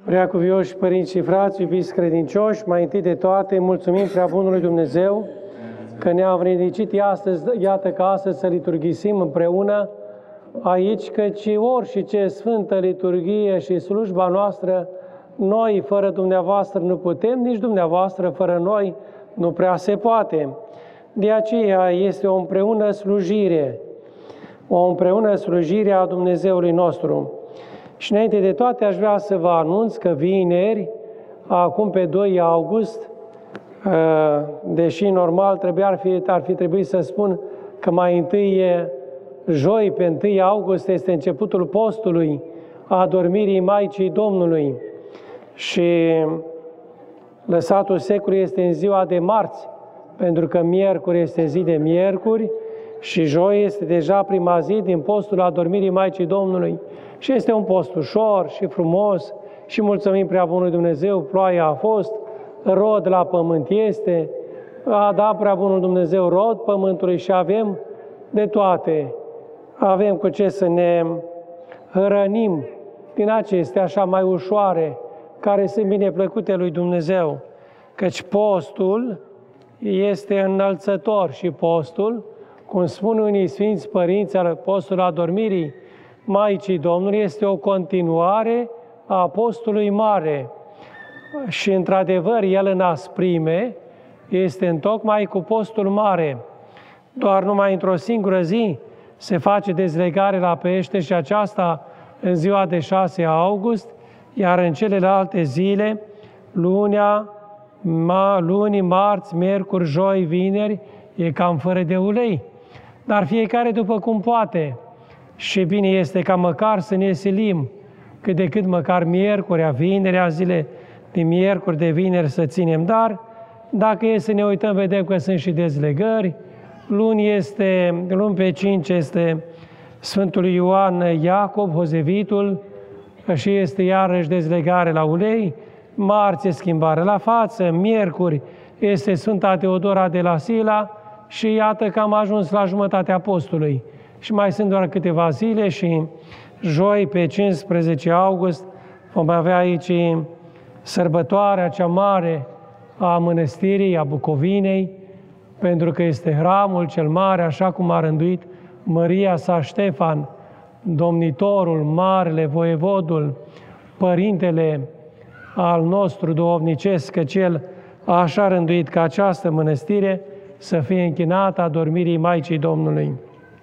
Preacuvioși părinți și frați, iubiți credincioși, mai întâi de toate, mulțumim Preabunului Dumnezeu că ne-a vrednicit iată că astăzi să liturghisim împreună aici, căci orice sfântă liturghie și slujba noastră, noi fără dumneavoastră nu putem, nici dumneavoastră fără noi nu prea se poate. De aceea este o împreună slujire a Dumnezeului nostru. Și înainte de toate aș vrea să vă anunț că vineri, acum pe 2 august, deși normal ar fi trebuit să spun că mai întâi joi, pe 1 august, este începutul postului adormirii Maicii Domnului și lăsatul secului este în ziua de marți, pentru că miercuri este zi de miercuri și joi este deja prima zi din postul adormirii Maicii Domnului. Și este un post ușor și frumos și mulțumim Preabunului Dumnezeu, ploaia a fost, rod la pământ este, a dat Preabunul Dumnezeu rod pământului și avem de toate. Avem cu ce să ne hrănim din acestea așa mai ușoare, care sunt bine plăcute lui Dumnezeu. Căci postul este înălțător și postul, cum spun unii Sfinți Părinți al postului adormirii Maicii Domnului, este o continuare a postului mare. Și într-adevăr, el în asprime este întocmai cu postul mare. Doar numai într-o singură zi se face dezlegare la pește și aceasta în ziua de 6 august, iar în celelalte zile, luni, marți, miercuri, joi, vineri, e cam fără de ulei. Dar fiecare după cum poate. Și bine este ca măcar să ne silim cât de cât măcar miercurea, vinerea, zile de miercuri, de vineri să ținem. Dar dacă e să ne uităm, vedem că sunt și dezlegări. Luni pe 5 este Sfântul Ioan Iacob, Hozevitul, și este iarăși dezlegare la ulei. Marți e schimbare la față, miercuri este Sfânta Teodora de la Sila și iată că am ajuns la jumătatea postului. Și mai sunt doar câteva zile și joi, pe 15 august, vom avea aici sărbătoarea cea mare a mănăstirii, a Bucovinei, pentru că este hramul cel mare, așa cum a rânduit Măria sa Ștefan, domnitorul, marele, voievodul, părintele al nostru duhovnicesc, că cel a așa rânduit ca această mănăstire să fie închinată adormirii Maicii Domnului.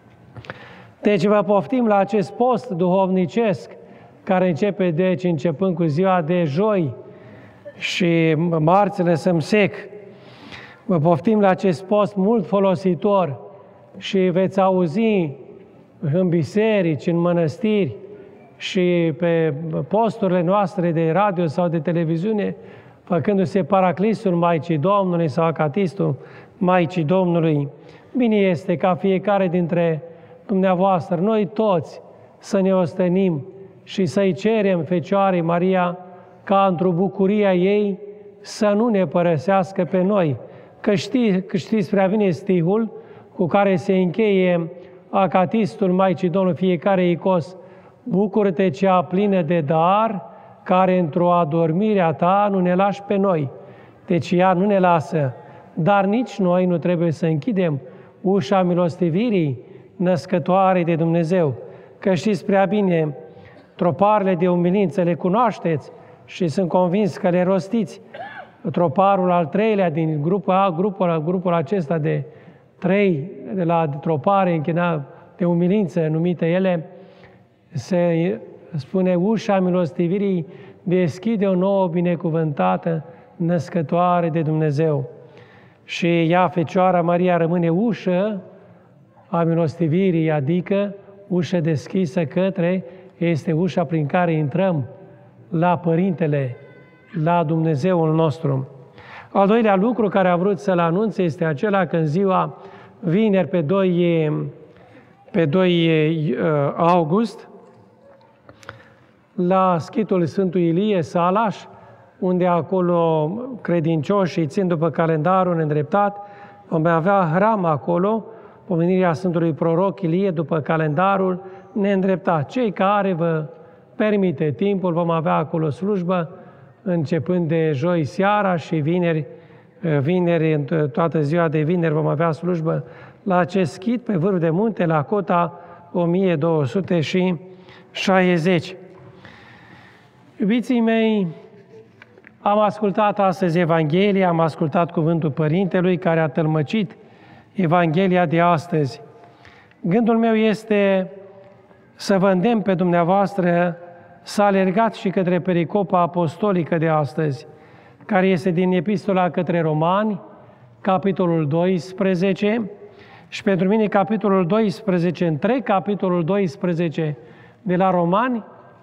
Deci vă poftim la acest post duhovnicesc, care începe începând cu ziua de joi și marți lăsăm sec. Vă poftim la acest post mult folositor și veți auzi în biserici, în mănăstiri și pe posturile noastre de radio sau de televiziune, făcându-se paraclisul Maicii Domnului sau acatistul Maicii Domnului. Bine este ca fiecare dintre dumneavoastră, noi toți, să ne ostenim și să-i cerem Fecioarei Maria ca într-o bucuria ei să nu ne părăsească pe noi. Că știți prea bine stihul cu care se încheie acatistul Maicii Domnului, fiecare icos: bucură-te cea plină de dar, care într-o adormire a ta nu ne lași pe noi. Deci ea nu ne lasă, dar nici noi nu trebuie să închidem ușa milostivirii născătoare de Dumnezeu. Că știți prea bine, troparele de umilință le cunoașteți și sunt convins că le rostiți. Troparul al 3-lea din grupul acesta de 3 de la tropare închinat de umilință, numite ele, se spune: ușa milostivirii deschide o nouă binecuvântată născătoare de Dumnezeu. Și ea, Fecioara Maria, rămâne ușă a milostivirii, adică ușă deschisă este ușa prin care intrăm la Părintele, la Dumnezeul nostru. Al doilea lucru care a vrut să-l anunțe este acela că în ziua vineri, pe 2 august, la schitul Sfântul Ilie Salaș, unde acolo credincioșii țin după calendarul îndreptat, vom avea hram acolo, pomenirea Sfântului Proroc Ilie după calendarul neîndreptat. Cei care vă permite timpul, vom avea acolo slujbă, începând de joi seara și vineri, toată ziua de vineri vom avea slujbă la acest schid, pe vârf de munte, la cota 1260. Iubiții mei, am ascultat astăzi Evanghelia, am ascultat cuvântul Părintelui care a tălmăcit Evanghelia de astăzi. Gândul meu este să vă îndemn pe dumneavoastră să alergați și către pericopa apostolică de astăzi, care este din Epistola către Romani, capitolul 12, și pentru mine capitolul 12, întreg capitolul 12 de la Romani,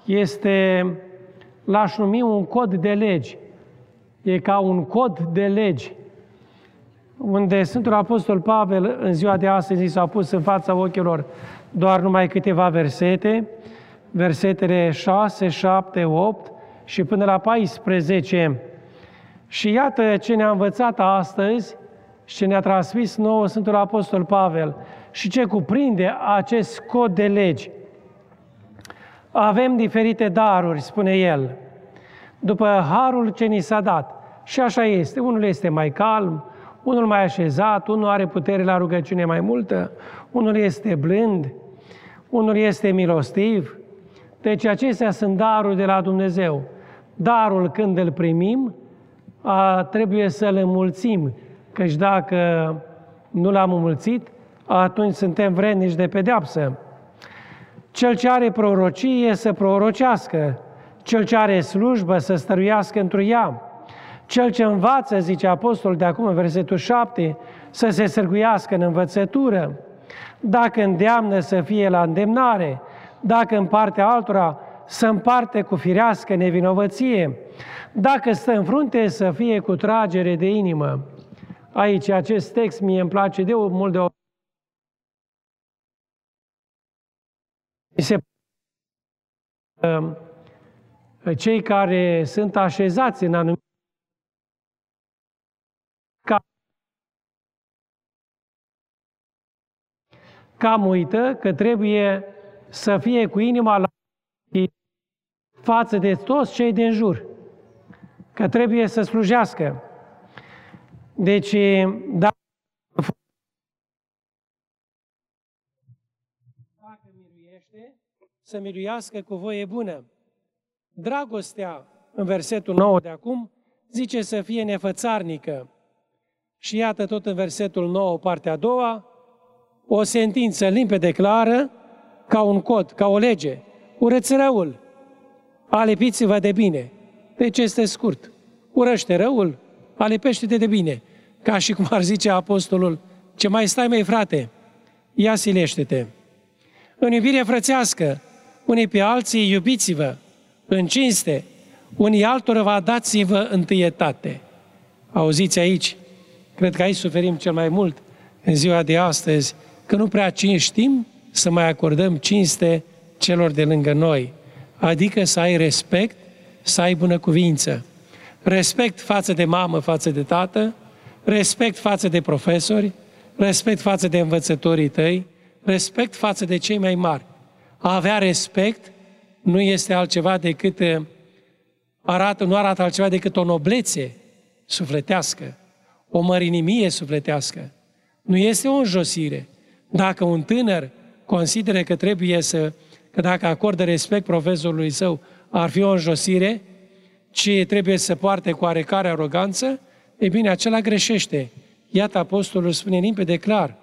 l-aș numi un cod de legi. E ca un cod de legi, unde Sfântul Apostol Pavel în ziua de astăzi i s-a pus în fața ochilor doar numai câteva versete, versetele 6, 7, 8 și până la 14. Și iată ce ne-a învățat astăzi și ce ne-a transmis nouă Sfântul Apostol Pavel și ce cuprinde acest cod de legi. Avem diferite daruri, spune el, după harul ce ni s-a dat. Și așa este. Unul este mai calm, unul mai așezat, unul are putere la rugăciune mai multă, unul este blând, unul este milostiv. Deci acestea sunt daruri de la Dumnezeu. Darul, când îl primim, trebuie să-l înmulțim, căci dacă nu l-am înmulțit, atunci suntem vrednici de pedeapsă. Cel ce are prorocie să prorocească, cel ce are slujbă să stăruiască întru ea, cel ce învață, zice apostolul de acum în versetul 7, să se sârguiască în învățătură, dacă îndeamnă să fie la îndemnare, dacă împarte altora să împarte cu firească nevinovăție, dacă stă în frunte să fie cu tragere de inimă. Aici, acest text mie îmi place mult de cei care sunt așezați în anumite cam uită că trebuie să fie cu inima la față de toți cei din jur, că trebuie să slujească. Deci, dacă miluiește, să miluiască cu voie bună. Dragostea, în versetul 9 de acum, zice să fie nefățarnică. Și iată tot în versetul 9, partea a doua, o sentință limpede clară, ca un cod, ca o lege. Urăți răul, alipiți-vă de bine. Deci este scurt. Urăște răul, alipește-te de bine. Ca și cum ar zice apostolul, ce mai stai, măi frate, ia silește-te. În iubire frățească, unii pe alții iubiți-vă, în cinste, unii altora vă dați-vă întâietate. Auziți aici? Cred că aici suferim cel mai mult în ziua de astăzi, că nu prea știm să mai acordăm cinste celor de lângă noi. Adică să ai respect, să ai bunăcuvință. Respect față de mamă, față de tată, respect față de profesori, respect față de învățătorii tăi, respect față de cei mai mari. A avea respect nu este altceva decât nu arată altceva decât o noblețe sufletească, o mărinimie sufletească. Nu este o înjosire. Dacă un tânăr consideră că că dacă acordă respect profesorului său, ar fi o înjosire, ci trebuie să poarte cu oarecare aroganță, e bine, acela greșește. Iată, apostolul spune limpede clar,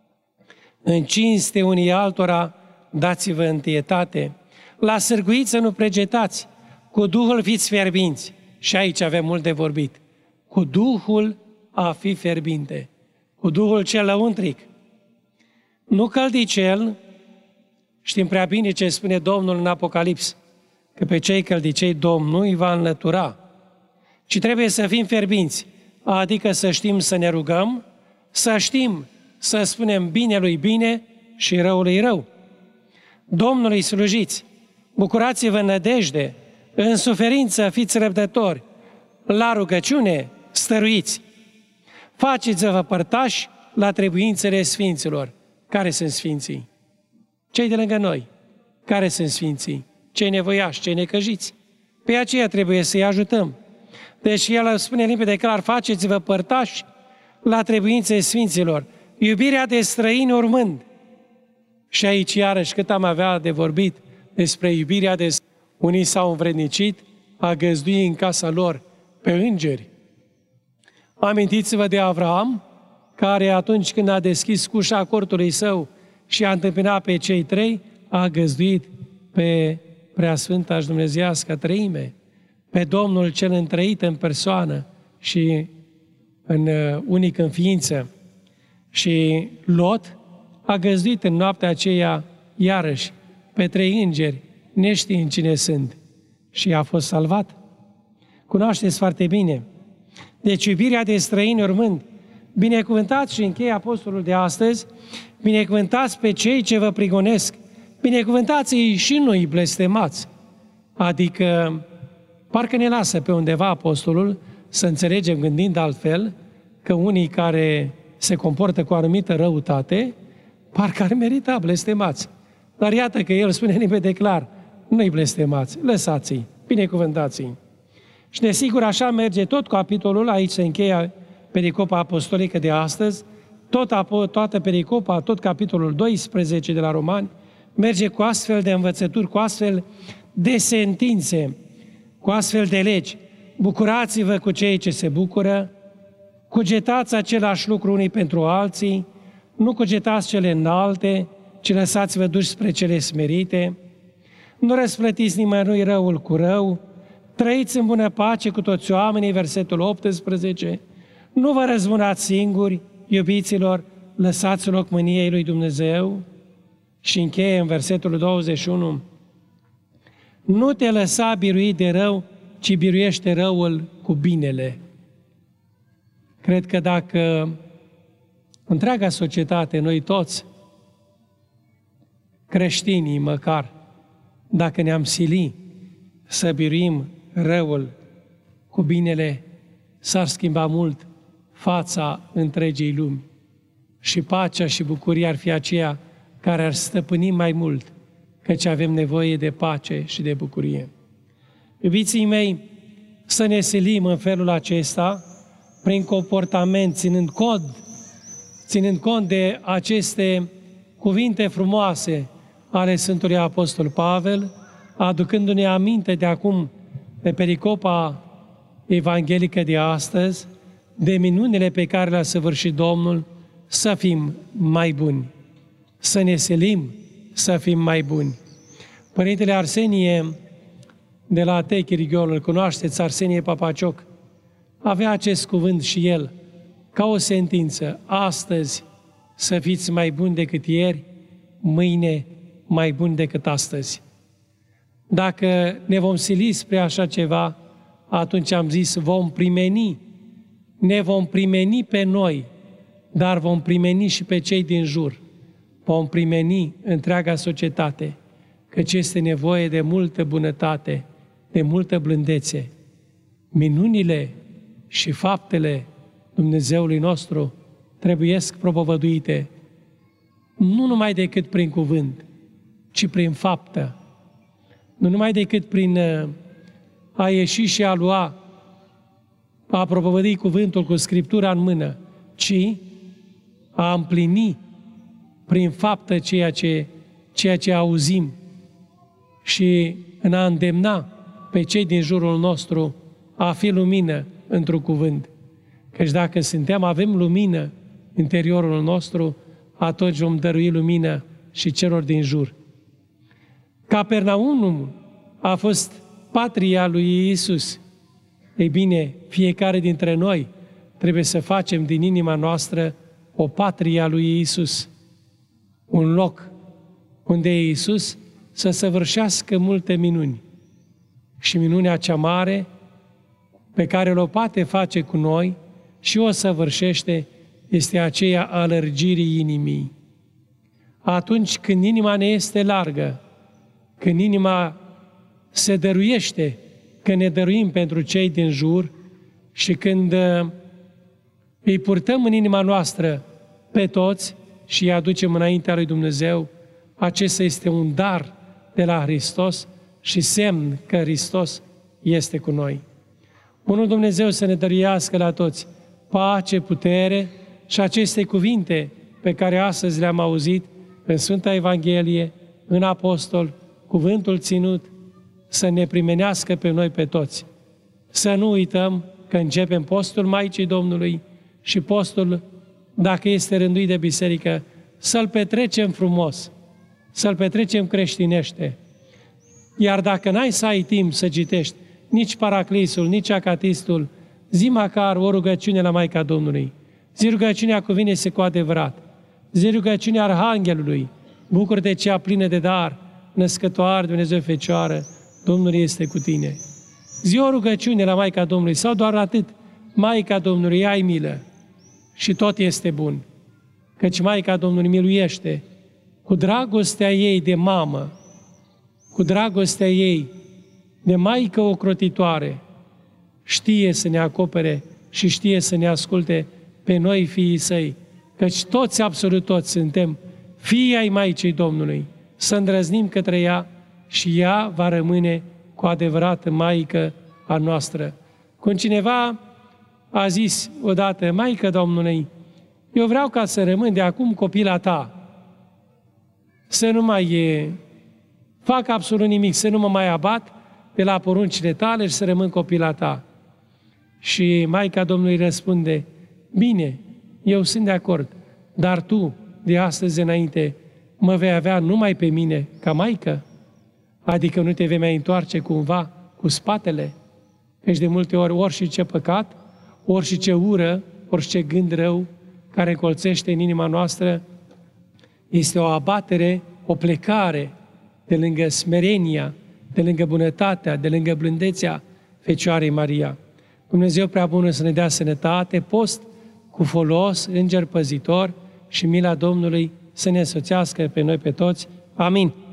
în cinste unii altora dați-vă întâietate, la sârguiță nu pregetați, cu Duhul fiți fierbinți. Și aici avem mult de vorbit. Cu Duhul a fi fierbinte, cu Duhul cel lăuntric. Nu căldicel, știm prea bine ce spune Domnul în Apocalips, că pe cei căldicei Domnul îi va înlătura. Ci trebuie să fim fierbinți, adică să știm să ne rugăm, să știm să spunem binelui bine și răului rău. Domnului slujiți, bucurați-vă în nădejde, în suferință fiți răbdători, la rugăciune stăruiți. Faceți-vă părtași la trebuințele sfinților. Care sunt sfinții? Cei de lângă noi. Care sunt sfinții? cei nevoiași, cei necăjiți. Pe aceea trebuie să-i ajutăm. Deci el spune limpede clar, faceți-vă părtași la trebuințe sfinților, iubirea de străini urmând. Și aici iarăși cât am avea de vorbit despre iubirea de străini. Unii s-au învrednicit a găzdui în casa lor pe îngeri. Amintiți-vă de Avraam, care atunci când a deschis ușa cortului său și a întâmpinat pe cei trei, a găzduit pe Preasfânta și Dumnezeiască Treime, pe Domnul cel întrăit în persoană și unic în ființă. Și Lot a găzduit în noaptea aceea iarăși pe trei îngeri, neștiind cine sunt, și a fost salvat. Cunoașteți foarte bine. Deci iubirea de străini urmând, binecuvântați și încheie apostolul de astăzi, binecuvântați pe cei ce vă prigonesc, binecuvântați-i și nu îi blestemați. Adică, parcă ne lasă pe undeva apostolul să înțelegem gândind altfel că unii care se comportă cu o anumită răutate, parcă ar merita blestemați. Dar iată că el spune limpede clar, nu-i blestemați, lăsați-i, binecuvântați-i. Și desigur așa merge tot capitolul, aici se încheie pericopa apostolică de astăzi, toată pericopa, tot capitolul 12 de la Romani, merge cu astfel de învățături, cu astfel de sentințe, cu astfel de legi. Bucurați-vă cu cei ce se bucură, cugetați același lucru unii pentru alții, nu cugetați cele înalte, ci lăsați-vă duși spre cele smerite, nu răsplătiți nimănui răul cu rău, trăiți în bună pace cu toți oamenii, versetul 18, nu vă răzbunați singuri, iubiților, lăsați loc mâniei lui Dumnezeu. Și încheie în versetul 21, nu te lăsa birui de rău, ci biruiește răul cu binele. Cred că dacă întreaga societate, noi toți, creștinii măcar, dacă ne-am sili să biruim răul cu binele, s-ar schimba mult fața întregii lumi. Și pacea și bucuria ar fi aceea care ar stăpâni mai mult, căci avem nevoie de pace și de bucurie. Iubiții mei, să ne silim în felul acesta, prin comportament, ținând cont de aceste cuvinte frumoase ale Sfântului Apostol Pavel, aducându-ne aminte de acum de pericopa evanghelică de astăzi, de minunile pe care le-a săvârșit Domnul, să fim mai buni, să ne silim să fim mai buni. Părintele Arsenie de la Techirighiol, îl cunoașteți, Arsenie Papacioc, avea acest cuvânt și el, ca o sentință, astăzi să fiți mai buni decât ieri, mâine mai buni decât astăzi. Dacă ne vom sili spre așa ceva, atunci am zis, ne vom primeni pe noi, dar vom primeni și pe cei din jur. Vom primeni întreaga societate, căci este nevoie de multă bunătate, de multă blândețe. Minunile și faptele Dumnezeului nostru trebuiesc propovăduite, nu numai decât prin cuvânt, ci prin faptă. Nu numai decât prin a ieși și a lua, a propovădui cuvântul cu Scriptura în mână, ci a împlini prin faptă ceea ce auzim și în a îndemna pe cei din jurul nostru a fi lumină într-un cuvânt. Căci dacă avem lumină în interiorul nostru, atunci vom dărui lumină și celor din jur. Capernaumul a fost patria lui Iisus. Ei bine, fiecare dintre noi trebuie să facem din inima noastră o patrie a lui Iisus. Un loc unde Iisus să săvârșească multe minuni. Și minunea cea mare pe care o poate face cu noi și o săvârșește este aceea a lărgirii inimii. Atunci când inima ne este largă, când inima se dăruiește, când ne dăruim pentru cei din jur și când îi purtăm în inima noastră pe toți și îi aducem înaintea lui Dumnezeu, acesta este un dar de la Hristos și semn că Hristos este cu noi. Bunul Dumnezeu să ne dăruiască la toți pace, putere și aceste cuvinte pe care astăzi le-am auzit în Sfânta Evanghelie, în Apostol, cuvântul ținut, să ne primenească pe noi pe toți. Să nu uităm că începem postul Maicii Domnului și postul, dacă este rânduit de biserică, să-l petrecem frumos, să-l petrecem creștinește. Iar dacă n-ai să ai timp să citești nici Paraclisul, nici Acatistul, zi măcar o rugăciune la Maica Domnului. Zi rugăciunea Cuvine-se cu adevărat. Zi rugăciunea Arhanghelului. Bucură-te cea plină de dar, născătoare Dumnezeu Fecioară, Domnul este cu tine. Zi o rugăciune la Maica Domnului sau doar atât. Maica Domnului, ai milă și tot este bun. Căci Maica Domnului miluiește cu dragostea ei de mamă, cu dragostea ei de maică ocrotitoare, știe să ne acopere și știe să ne asculte pe noi fiii săi, căci toți, absolut toți, suntem fii ai Maicii Domnului, să îndrăznim către ea și ea va rămâne cu adevărat Maică a noastră. Când cineva a zis odată, Maică Domnului, eu vreau ca să rămân de acum copila ta, să nu mai fac absolut nimic, să nu mă mai abat de la poruncile tale și să rămân copila ta. Și Maica Domnului răspunde, bine, eu sunt de acord, dar tu, de astăzi înainte, mă vei avea numai pe mine ca maică? Adică nu te vei mai întoarce cumva cu spatele? Căci de multe ori, ori și ce păcat, ori și ce ură, ori și ce gând rău care încolțește în inima noastră, este o abatere, o plecare de lângă smerenia, de lângă bunătatea, de lângă blândețea Fecioarei Maria. Dumnezeu prea bună să ne dea sănătate, post cu folos, înger păzitor și mila Domnului să ne însoțească pe noi pe toți. Amin.